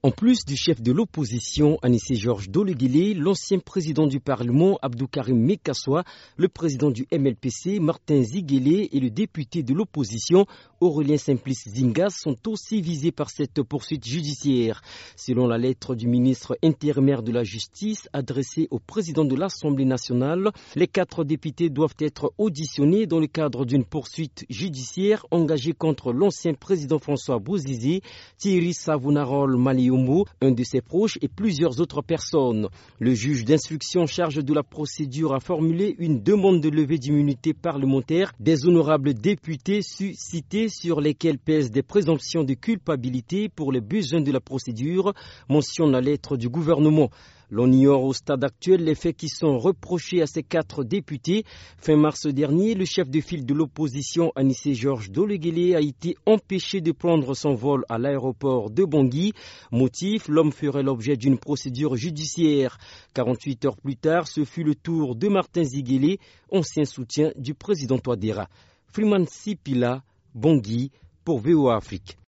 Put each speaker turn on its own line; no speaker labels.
En plus du chef de l'opposition, Anissé Georges Doleguélé, l'ancien président du Parlement, Abdou Karim Mekassoua, le président du MLPC, Martin Ziguélé, et le député de l'opposition, Aurélien Simplice Zingas, sont aussi visés par cette poursuite judiciaire. Selon la lettre du ministre intérimaire de la Justice adressée au président de l'Assemblée nationale, les 4 députés doivent être auditionnés dans le cadre d'une poursuite judiciaire engagée contre l'ancien président François Bozizé, Thierry Savonarole Malio, un de ses proches et plusieurs autres personnes. Le juge d'instruction charge de la procédure a formulé une demande de levée d'immunité parlementaire des honorables députés cités sur lesquels pèsent des présomptions de culpabilité pour les besoins de la procédure, mentionne la lettre du gouvernement. L'on ignore au stade actuel les faits qui sont reprochés à ces 4 députés. Fin mars dernier, le chef de file de l'opposition, Anissé Georges Doleguélé, a été empêché de prendre son vol à l'aéroport de Bangui. Motif, l'homme ferait l'objet d'une procédure judiciaire. 48 heures plus tard, ce fut le tour de Martin Ziguélé, ancien soutien du président Touadéra. Freeman Sipila, Bangui, pour VOA Afrique.